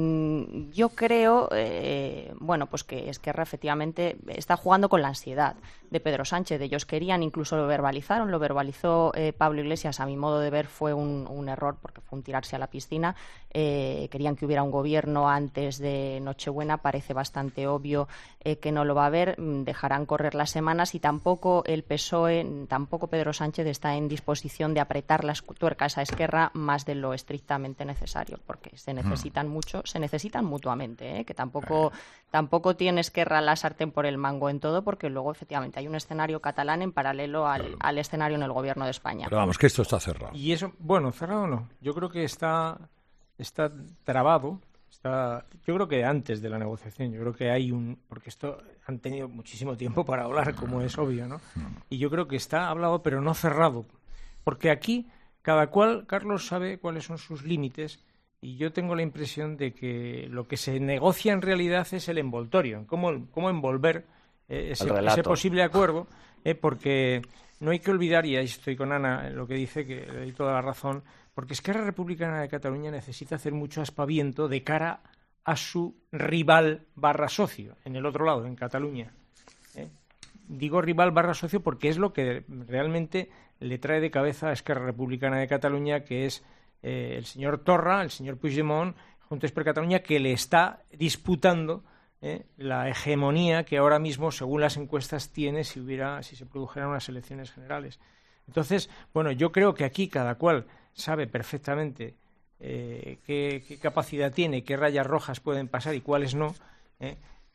Yo creo, eh, bueno, pues que Esquerra efectivamente está jugando con la ansiedad de Pedro Sánchez. Ellos querían, incluso lo verbalizaron, lo verbalizó eh, Pablo Iglesias, a mi modo de ver fue un, un error porque fue un tirarse a la piscina. Eh, querían que hubiera un gobierno antes de Nochebuena, parece bastante obvio eh, que no lo va a haber, dejarán correr las semanas y tampoco el P S O E, tampoco Pedro Sánchez está en disposición de apretar las tuercas a Esquerra más de lo estrictamente necesario, porque se necesitan mm. mucho, se necesitan mutuamente, ¿eh? que tampoco, tampoco tiene Esquerra la sartén por el mango en todo, porque luego efectivamente hay un escenario catalán en paralelo al, al escenario en el gobierno de España. Pero vamos, que esto está cerrado. Y eso, bueno, cerrado no, yo creo que está, está trabado. Está, yo creo que antes de la negociación, yo creo que hay un... Porque esto han tenido muchísimo tiempo para hablar, como es obvio, ¿no? Y yo creo que está hablado, pero no cerrado. Porque aquí cada cual, Carlos, sabe cuáles son sus límites y yo tengo la impresión de que lo que se negocia en realidad es el envoltorio, cómo, cómo envolver eh, ese, ese posible acuerdo, eh, porque no hay que olvidar, y ahí estoy con Ana, lo que dice, que le doy toda la razón, porque Esquerra Republicana de Cataluña necesita hacer mucho aspaviento de cara a su rival barra socio, en el otro lado, en Cataluña. ¿eh? Digo rival barra socio porque es lo que realmente le trae de cabeza a Esquerra Republicana de Cataluña, que es eh, el señor Torra, el señor Puigdemont, Junts per Catalunya, que le está disputando eh, la hegemonía que ahora mismo, según las encuestas, tiene si hubiera, si se produjeran unas elecciones generales. Entonces, bueno, yo creo que aquí cada cual sabe perfectamente eh, qué, qué capacidad tiene, qué rayas rojas pueden pasar y cuáles no, eh,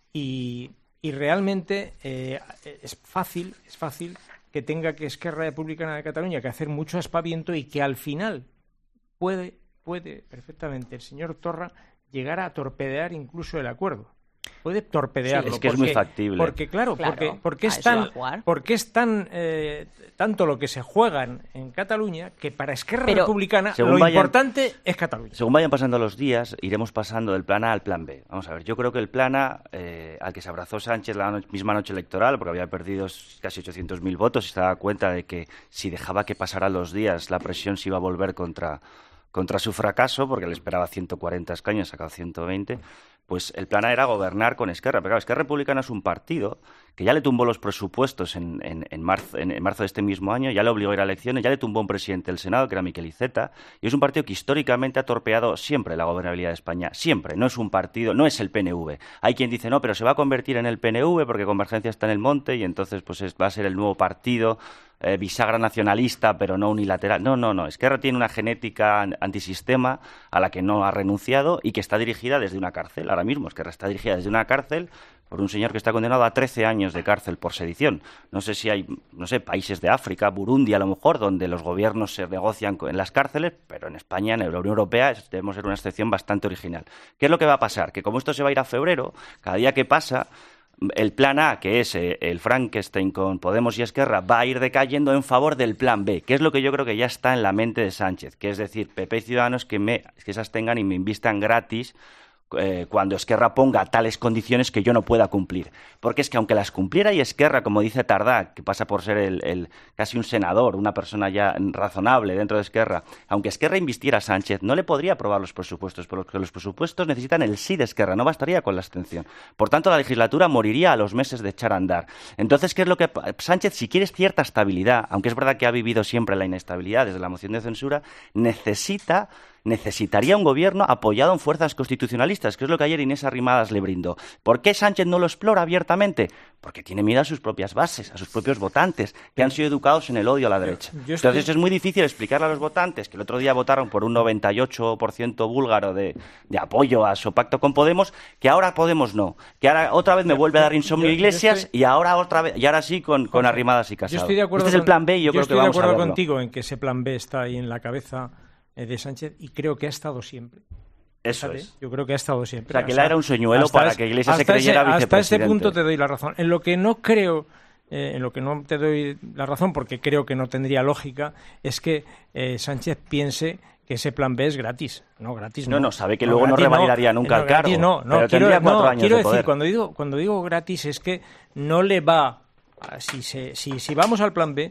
y, y realmente eh, es fácil, es fácil que tenga que Esquerra Republicana de Cataluña que hacer mucho aspaviento y que al final puede, puede perfectamente el señor Torra llegar a torpedear incluso el acuerdo. Puede torpedearlo. Sí, es que porque, es muy factible. Claro, Porque, claro, porque, porque es tan, porque es tan eh, tanto lo que se juegan en Cataluña que para Esquerra Pero, Republicana lo vayan, importante es Cataluña. Según vayan pasando los días, iremos pasando del plan A al plan B. Vamos a ver, yo creo que el plan A, eh, al que se abrazó Sánchez la no- misma noche electoral, porque había perdido casi ochocientos mil votos y se daba cuenta de que si dejaba que pasaran los días, la presión se iba a volver contra, contra su fracaso, porque le esperaba ciento cuarenta escaños, sacado ciento veinte. Pues el plan A era gobernar con Esquerra. Pero claro, Esquerra Republicana es un partido que ya le tumbó los presupuestos en, en, en, marzo, en, en marzo de este mismo año, ya le obligó a ir a elecciones, ya le tumbó un presidente del Senado, que era Miquel Iceta, y es un partido que históricamente ha torpeado siempre la gobernabilidad de España. Siempre. No es un partido, no es el P N V. Hay quien dice, no, pero se va a convertir en el P N V porque Convergencia está en el monte y entonces pues es, va a ser el nuevo partido eh, bisagra nacionalista, pero no unilateral. No, no, no. Esquerra tiene una genética antisistema a la que no ha renunciado y que está dirigida desde una cárcel. Ahora mismo Esquerra está dirigida desde una cárcel por un señor que está condenado a trece años de cárcel por sedición. No sé si hay, no sé, países de África, Burundi a lo mejor, donde los gobiernos se negocian en las cárceles, pero en España, en la Unión Europea, debemos ser una excepción bastante original. ¿Qué es lo que va a pasar? Que como esto se va a ir a febrero, cada día que pasa, el plan A, que es eh, el Frankenstein con Podemos y Esquerra, va a ir decayendo en favor del plan B, que es lo que yo creo que ya está en la mente de Sánchez, que es decir, P P y Ciudadanos que, me, que esas tengan y me invistan gratis Eh, cuando Esquerra ponga tales condiciones que yo no pueda cumplir. Porque es que aunque las cumpliera y Esquerra, como dice Tardá, que pasa por ser el, el casi un senador, una persona ya razonable dentro de Esquerra, aunque Esquerra invistiera a Sánchez, no le podría aprobar los presupuestos, porque los presupuestos necesitan el sí de Esquerra, no bastaría con la abstención. Por tanto, la legislatura moriría a los meses de echar a andar. Entonces, ¿qué es lo que Sánchez, si quiere cierta estabilidad, aunque es verdad que ha vivido siempre la inestabilidad desde la moción de censura, necesita necesitaría un gobierno apoyado en fuerzas constitucionalistas, que es lo que ayer Inés Arrimadas le brindó. ¿Por qué Sánchez no lo explora abiertamente? Porque tiene miedo a sus propias bases, a sus propios votantes, que han sido educados en el odio a la derecha. Yo, yo estoy... Entonces es muy difícil explicarle a los votantes, que el otro día votaron por un noventa y ocho por ciento búlgaro de, de apoyo a su pacto con Podemos, que ahora Podemos no, que ahora otra vez me vuelve a dar insomnio yo, Iglesias yo estoy... y ahora otra vez y ahora sí con, con Arrimadas y Casado. Yo estoy de acuerdo este con... es el plan B y yo, yo creo que vamos a verlo. Estoy de acuerdo contigo en que ese plan B está ahí en la cabeza de Sánchez y creo que ha estado siempre. Eso Fíjate, es. Yo creo que ha estado siempre. O sea, que él era un señuelo para es, que Iglesias se creyera ese, vicepresidente. Hasta ese punto te doy la razón. En lo que no creo, eh, en lo que no te doy la razón, porque creo que no tendría lógica, es que eh, Sánchez piense que ese plan B es gratis. No, gratis no. No, no, sabe que no, luego no revalidaría no, nunca no, el cargo. Gratis no, no, pero quiero, tendría cuatro no, años quiero de decir, poder. cuando digo, cuando digo gratis es que no le va, si, se, si, si vamos al plan B,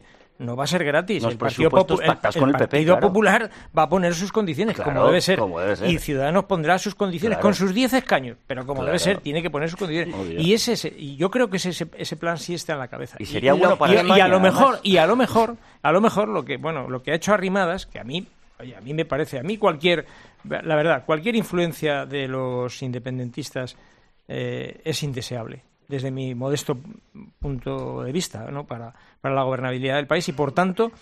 no va a ser gratis. Los el Partido, presupuestos Popu- pactados el, con el el P P, Partido claro. Popular va a poner sus condiciones, Claro, como, debe ser. como debe ser. Y Ciudadanos pondrá sus condiciones, Claro. con sus diez escaños, pero como Claro. debe ser, tiene que poner sus condiciones. Obvio. Y ese, ese- y yo creo que ese, ese, ese plan sí está en la cabeza. Y sería lo- bueno para y, España, y a lo además. mejor, y a lo mejor, a lo mejor lo que, bueno, lo que ha hecho Arrimadas, que a mí, oye, a mí me parece, a mí cualquier, la verdad, cualquier influencia de los independentistas eh, es indeseable, desde mi modesto punto de vista, ¿no? para, para la gobernabilidad del país y, por tanto,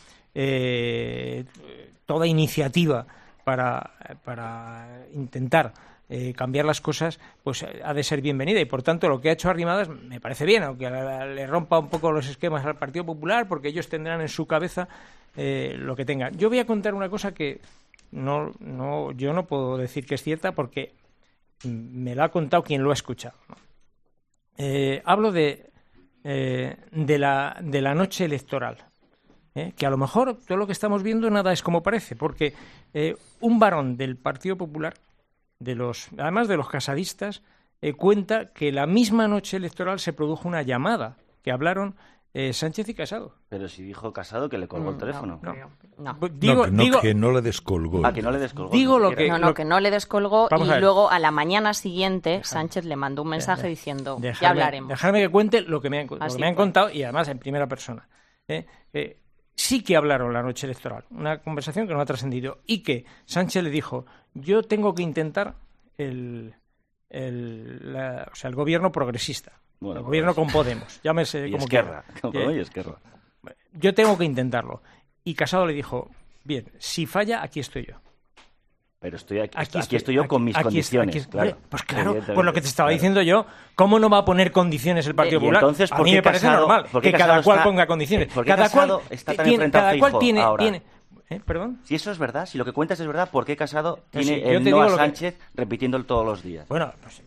eh, toda iniciativa para, para intentar eh, cambiar las cosas, pues eh, ha de ser bienvenida y, por tanto, lo que ha hecho Arrimadas me parece bien, aunque le, le rompa un poco los esquemas al Partido Popular, porque ellos tendrán en su cabeza eh, lo que tengan. Yo voy a contar una cosa que no, no, yo no puedo decir que es cierta porque me la ha contado quien lo ha escuchado, ¿no? Eh, hablo de, eh, de, la, de la noche electoral, ¿eh? Que a lo mejor todo lo que estamos viendo nada es como parece, porque eh, un varón del Partido Popular, de los, además de los casadistas, eh, cuenta que la misma noche electoral se produjo una llamada, que hablaron eh, Sánchez y Casado. Pero si dijo Casado que le colgó el Mm, teléfono. no, no. Digo, no, que no, digo, que no le descolgó. Ah, que no le descolgó. Digo ni lo siquiera. que- No, no, que no le descolgó Vamos y a ver. luego a la mañana siguiente Sánchez le mandó un mensaje de- diciendo, Dejarme- ya hablaremos. Dejarme que cuente lo que me han, lo que Así me han fue. contado y además en primera persona. ¿eh? Eh, sí que hablaron la noche electoral, una conversación que no ha trascendido y que Sánchez le dijo, yo tengo que intentar el, el, la- o sea, el gobierno progresista, Bueno, el pues- gobierno con Podemos, llámese Y como Esquerra. quiera. Como Eh, y Esquerra. Yo tengo que intentarlo. Y Casado le dijo, bien, si falla, aquí estoy yo. Pero estoy aquí, Aquí aquí estoy- estoy yo con mis aquí- condiciones, aquí- claro. Pues claro, Evidentemente, por lo que te estaba claro. diciendo yo, ¿cómo no va a poner condiciones el Partido Y Popular? entonces, a ¿por mí qué me parece Casado- normal por qué que cada Casado cual está- ponga condiciones. ¿Por qué cada Casado cual está tan tiene, enfrentado a cada cual Feijóo tiene, ahora? tiene ¿eh? ¿Perdón? Si eso es verdad, si lo que cuentas es verdad, ¿por qué Casado No, tiene sí, yo el te no digo a lo que- Sánchez repitiéndolo todos los días? Bueno, pues,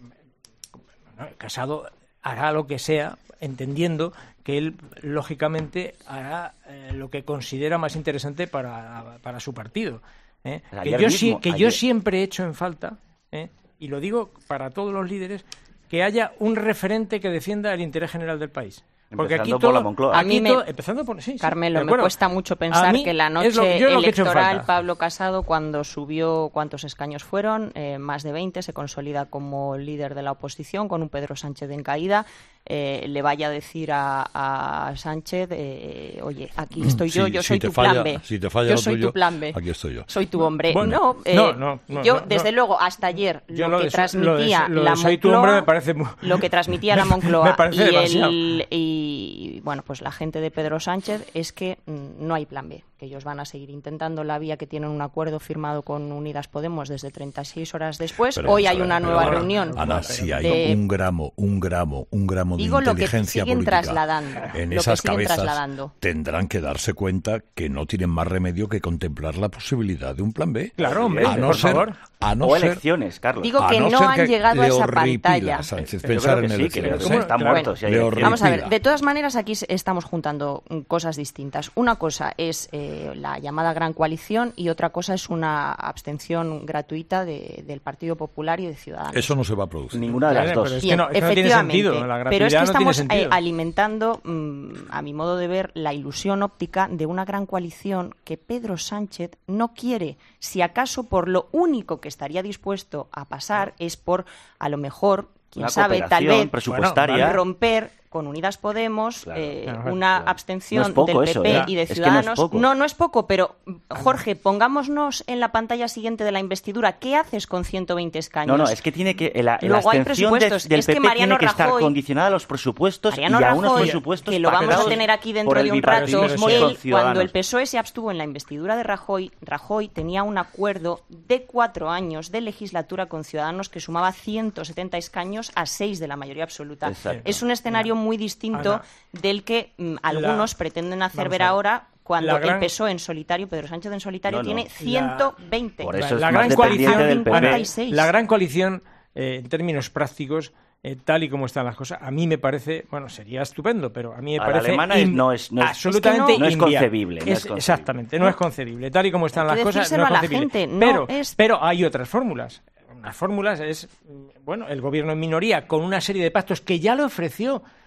bueno, Casado hará lo que sea, entendiendo que él, lógicamente, hará eh, lo que considera más interesante para, para su partido. ¿eh? Pues Que, ayer yo, mismo, sí- que yo ayer. siempre he hecho en falta, ¿eh? y lo digo para todos los líderes, que haya un referente que defienda el interés general del país. Porque aquí Empezando todo, por la Moncloa. A aquí mí me- todo- empezando por, sí, sí, Carmelo, de me acuerdo. cuesta mucho A pensar mí que la es noche lo que- yo es lo que he hecho en electoral falta. Pablo Casado, cuando subió, ¿cuántos escaños fueron? Eh, más de veinte, se consolida como líder de la oposición, con un Pedro Sánchez en caída, eh, le vaya a decir a, a Sánchez, eh, oye, aquí estoy yo, Si- yo si soy te tu falla- plan B. si te falla yo lo soy tuyo, tu plan B. aquí estoy yo. Soy tu hombre. Bueno, no, eh, no, no, no, yo, no, no. desde luego, hasta ayer, Yo lo, lo que de so- transmitía lo de- lo de la soy tu Moncloa, hombre me parece muy- lo que transmitía la me Moncloa parece y, demasiado. el, y, bueno, pues la gente de Pedro Sánchez es que mm, no hay plan B, que ellos van a seguir intentando la vía que tienen un acuerdo firmado con Unidas Podemos desde treinta y seis horas después. Pero, Hoy hay pero, una pero, nueva Ana, reunión. Ana, si hay de- un gramo, un gramo, un gramo de Digo lo que inteligencia siguen política trasladando, en lo que esas siguen cabezas, trasladando. tendrán que darse cuenta que no tienen más remedio que contemplar la posibilidad de un plan B. Claro, hombre, a no por ser, favor. a no o ser, elecciones, Carlos. Digo a que no, no ser han que llegado a le esa horripila pantalla. a Sánchez Yo pensar creo en que sí, que elecciones. le- está ¿eh? muerto. Bueno, si hay le elecciones. Vamos a ver, horripila. de todas maneras aquí estamos juntando mm, cosas distintas. Una cosa es eh, la llamada Gran Coalición y otra cosa es una abstención gratuita de- del Partido Popular y de Ciudadanos. Eso no se va a producir. Ninguna de las Claro, dos. pero es que Bien, no, es que no tiene efectivamente, sentido. La pero es que gratuidad no tiene estamos eh, sentido. alimentando, mm, a mi modo de ver, la ilusión óptica de una gran coalición que Pedro Sánchez no quiere. Si acaso por lo único que estaría dispuesto a pasar es por, a lo mejor, quién Una sabe, tal cooperación vez presupuestaria. Bueno, romper con Unidas Podemos, Claro, eh, claro, una claro. abstención No es poco del P P eso, ¿eh? y de Es que no es Ciudadanos. poco. no, no es poco, pero Jorge, pongámonos en la pantalla siguiente de la investidura. ¿Qué haces con ciento veinte escaños? No, no, es que tiene que la, la Luego hay abstención de- presupuestos. del Es que P P Mariano tiene que estar Rajoy- condicionada a los presupuestos Mariano y a unos Rajoy, presupuestos que lo vamos a pactados tener aquí por dentro el de un rato, bipartidismo y él, con cuando Ciudadanos. el P S O E se abstuvo en la investidura de Rajoy, Rajoy tenía un acuerdo de cuatro años de legislatura con Ciudadanos que sumaba ciento setenta escaños a seis de la mayoría absoluta. Exacto. Es un escenario muy distinto Ana, del que mm, algunos la- pretenden hacer vamos ver a ver. ahora cuando La gran- el P S O E en solitario, Pedro Sánchez en solitario, No, no. tiene ciento veinte. Por eso es la más gran dependiente coalición, del P P. cincuenta y seis. la gran coalición, eh, en términos prácticos, eh, tal y como están las cosas, a mí me parece, bueno, sería estupendo, pero a mí me A la Ah, parece alemana es- in- no es- no es- absolutamente es que no- no es inviable. concebible, no es Es- concebible. Exactamente, no es concebible. Tal y como están Hay las que cosas, no decírselo es a la concebible. gente, no pero, es- pero hay otras fórmulas. Las fórmulas es, mm, bueno, el gobierno en minoría con una serie de pactos que ya le ofreció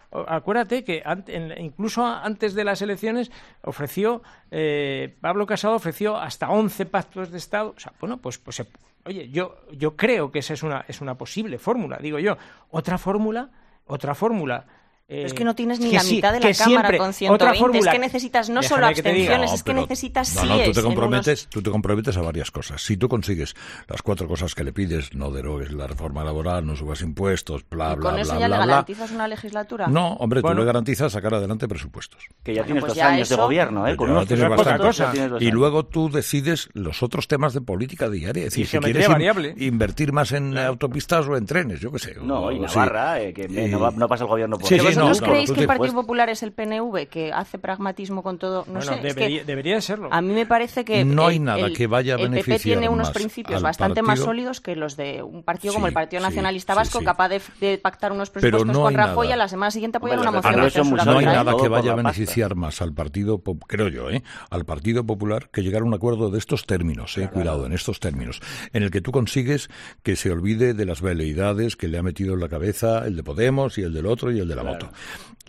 acuérdate que ante, en, incluso antes de las elecciones ofreció, eh, Pablo Casado ofreció hasta once pactos de Estado. O sea, bueno, pues, pues oye, yo, yo creo que esa es una, es una posible fórmula, digo yo. Otra fórmula, otra fórmula... Eh, es que no tienes ni la sí, mitad de la Cámara con ciento veinte. Fórmula, es que necesitas no solo abstenciones, no, es que necesitas no, síes. No, tú te comprometes, unos... tú te comprometes a varias cosas. Si tú consigues las cuatro cosas que le pides, no derogues la reforma laboral, no subas impuestos, bla, bla, bla, ¿con eso bla, ya bla, le bla, garantizas una legislatura? No, hombre, bueno, tú le garantizas sacar adelante presupuestos. Que ya bueno, tienes pues dos ya años eso... de gobierno, ¿eh? Con unos tienes bastante cosa. Tienes y luego tú decides los otros temas de política diaria. Es decir, si quieres variable. In, invertir más en claro. autopistas o en trenes, yo qué sé. No, o, y Navarra, sí. eh, que y... no, va, no pasa el gobierno por sí, sí, sí, ¿Vosotros no, creéis no, que el Partido Popular es el P N V, que hace pragmatismo con todo? No bueno, sé, debería, es que debería serlo. A mí me parece que no hay el, nada el, que vaya a beneficiar el P P tiene unos más principios al bastante partido. más sólidos que los de un partido sí, como el Partido Nacionalista sí, Vasco, sí, sí. capaz de, de pactar unos presupuestos no con Rajoy nada. y a la semana siguiente apoyar Hombre, una moción Ana, de censura. No hay contra nada él. que vaya a por la beneficiar más al partido, creo yo, ¿eh? al Partido Popular que llegar a un acuerdo de estos términos, ¿eh? Claro, cuidado, claro. en estos términos, en el que tú consigues que se olvide de las veleidades que le ha metido en la cabeza el de Podemos y el del otro y el de la claro. moto.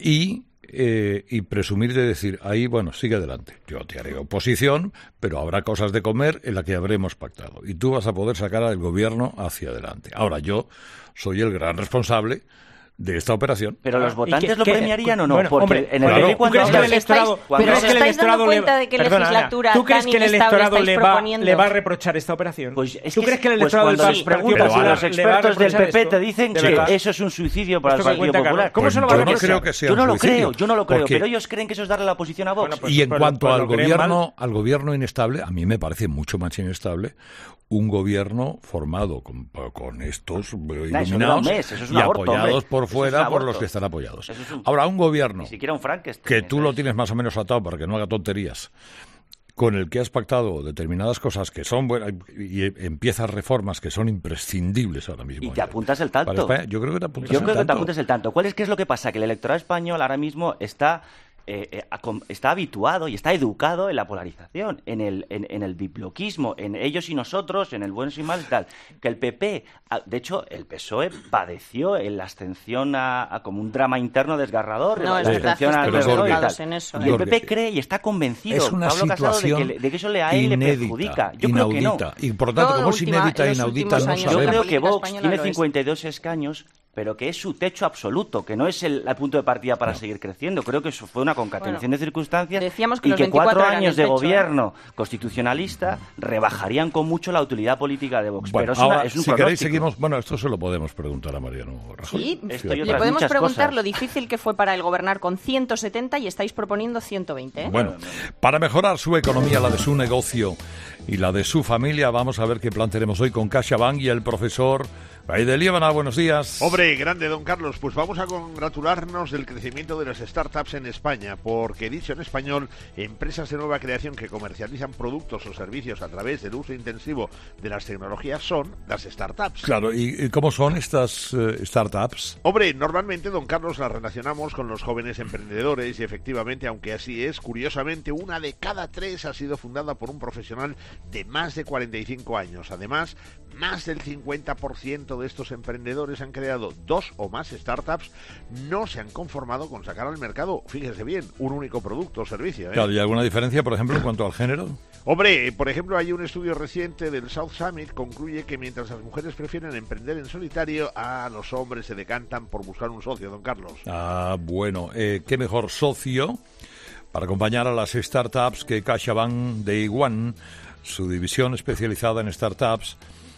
Y Eh, y presumir de decir, ahí, bueno, sigue adelante. Yo te haré oposición, pero habrá cosas de comer en las que habremos pactado. Y tú vas a poder sacar al gobierno hacia adelante. Ahora, yo soy el gran responsable de esta operación. Pero los votantes qué, lo qué, premiarían o no, bueno, porque hombre, en el claro. P P cuando ¿Tú crees que el electorado, estáis, pero ¿crees os que el estáis dando electorado cuenta le, de qué perdona, legislatura ¿tú crees tan que el inestable electorado estáis le va, proponiendo? le va a reprochar esta operación? Pues es ¿Tú que es, crees que el pues electorado del cuando Partido les Popular los expertos del P P esto, te dicen que verdad? eso es un suicidio para el Esto me Partido cuenta, Popular? ¿cómo Pues se lo va a yo no reprochar? creo que sea Yo no un lo suicidio, creo, yo no lo creo, porque... pero ellos creen que eso es darle la oposición a Vox. Bueno, pues, y en pues, cuanto pues, al lo creen gobierno, mal. al gobierno inestable, a mí me parece mucho más inestable un gobierno formado con, con estos iluminados no, eso es un y aborto, apoyados hombre. por Eso fuera es un por los aborto. que están apoyados. Eso es un... Ahora, un gobierno Ni siquiera un Frankenstein, que tú lo tienes más o menos atado para que no haga tonterías, con el que has pactado determinadas cosas que son buenas y empiezas reformas que son imprescindibles ahora mismo. Y te apuntas el tanto. Para España, yo creo que te apuntas Yo el creo que tanto. te apuntas el tanto. ¿Cuál es, qué es lo que pasa? Que el electorado español ahora mismo está... Eh, eh, está habituado y está educado en la polarización, en el, en, en el bibloquismo, en ellos y nosotros, en el bueno y mal y tal. Que el P P, de hecho, el P S O E padeció en la abstención a, a como un drama interno desgarrador. No, la es verdad, abstención que al estamos Rajoy y educados tal. en eso. Y el P P cree y está convencido, Es una Pablo Casado, de que, situación de que eso le, a él le inédita, perjudica. Yo inaudita. creo que no. Y por lo tanto, No, como es última- inédita e en los inaudita, últimos no años Yo sabemos. creo la que política Vox española tiene lo es. cincuenta y dos escaños, pero que es su techo absoluto, que no es el, el punto de partida para no. seguir creciendo. Creo que eso fue una concatenación Bueno, de circunstancias decíamos que y los que veinticuatro cuatro eran años el de techo, gobierno ¿eh? constitucionalista rebajarían con mucho la utilidad política de Vox. Bueno, pero es, ahora, una, es un si queréis pronóstico. seguimos... Bueno, esto se lo podemos preguntar a Mariano Rajoy. Sí, Esto y le otras podemos muchas preguntar cosas. lo difícil que fue para él gobernar con ciento setenta y estáis proponiendo ciento veinte. ¿eh? Bueno, para mejorar su economía, la de su negocio y la de su familia, vamos a ver qué plan tenemos hoy con CaixaBank y el profesor Baide Líbana. Buenos días. Hombre, grande, don Carlos, pues vamos a congratularnos del crecimiento de las startups en España, porque dicho en español, empresas de nueva creación que comercializan productos o servicios a través del uso intensivo de las tecnologías son las startups. Claro, ¿y, y cómo son estas uh, startups? Hombre, normalmente, don Carlos, las relacionamos con los jóvenes emprendedores y efectivamente, aunque así es, curiosamente, una de cada tres ha sido fundada por un profesional de más de cuarenta y cinco años. Además, más del cincuenta por ciento de estos emprendedores han creado dos o más startups, no se han conformado con sacar al mercado, fíjese bien, un único producto o servicio. ¿eh? Claro, ¿y alguna diferencia, por ejemplo, en cuanto al género? Hombre, por ejemplo, hay un estudio reciente del South Summit concluye que mientras las mujeres prefieren emprender en solitario, a los hombres se decantan por buscar un socio, don Carlos. Ah, bueno, eh, qué mejor socio para acompañar a las startups que CaixaBank Day One, su división especializada en startups,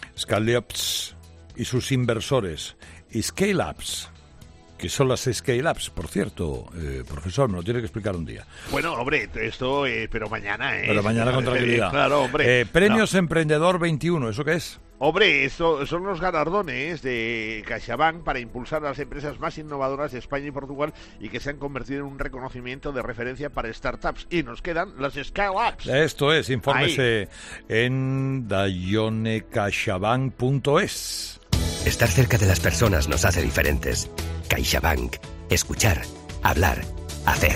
Scale-ups y sus inversores, y Scale-ups, que son las Scale-ups, por cierto, eh, profesor, me lo tiene que explicar un día. Bueno, hombre, esto, eh, pero mañana, ¿eh? Pero mañana con tranquilidad. Claro, hombre. Eh, Premios no. Emprendedor veintiuno, ¿eso qué es? Hombre, esto son los galardones de CaixaBank para impulsar a las empresas más innovadoras de España y Portugal y que se han convertido en un reconocimiento de referencia para startups. Y nos quedan las Scale-ups. Esto es, infórmese en dayone caixabank punto es. Estar cerca de las personas nos hace diferentes. CaixaBank. Escuchar, hablar, hacer.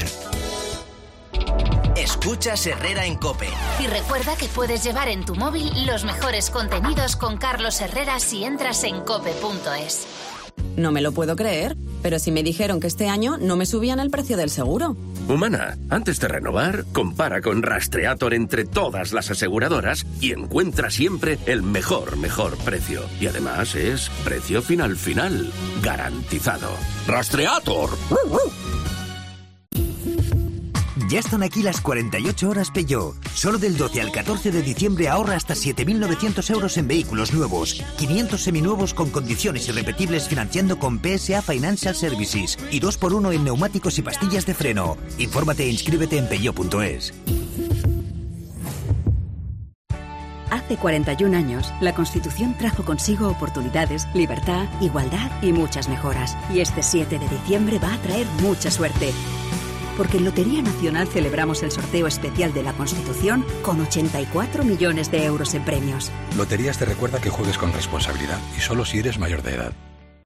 Escuchas Herrera en COPE. Y recuerda que puedes llevar en tu móvil los mejores contenidos con Carlos Herrera si entras en cope punto es. No me lo puedo creer, pero si me dijeron que este año no me subían el precio del seguro. Humana, antes de renovar, compara con Rastreator entre todas las aseguradoras y encuentra siempre el mejor, mejor precio. Y además es precio final final, garantizado. ¡Rastreator! Ya están aquí las cuarenta y ocho horas Peugeot. Solo del doce al catorce de diciembre ahorra hasta siete mil novecientos euros en vehículos nuevos. quinientos seminuevos con condiciones irrepetibles financiando con P S A Financial Services. Y dos por uno en neumáticos y pastillas de freno. Infórmate e inscríbete en peugeot punto es. Hace cuarenta y un años, la Constitución trajo consigo oportunidades, libertad, igualdad y muchas mejoras. Y este siete de diciembre va a traer mucha suerte. Porque en Lotería Nacional celebramos el sorteo especial de la Constitución con ochenta y cuatro millones de euros en premios. Loterías te recuerda que juegues con responsabilidad y solo si eres mayor de edad.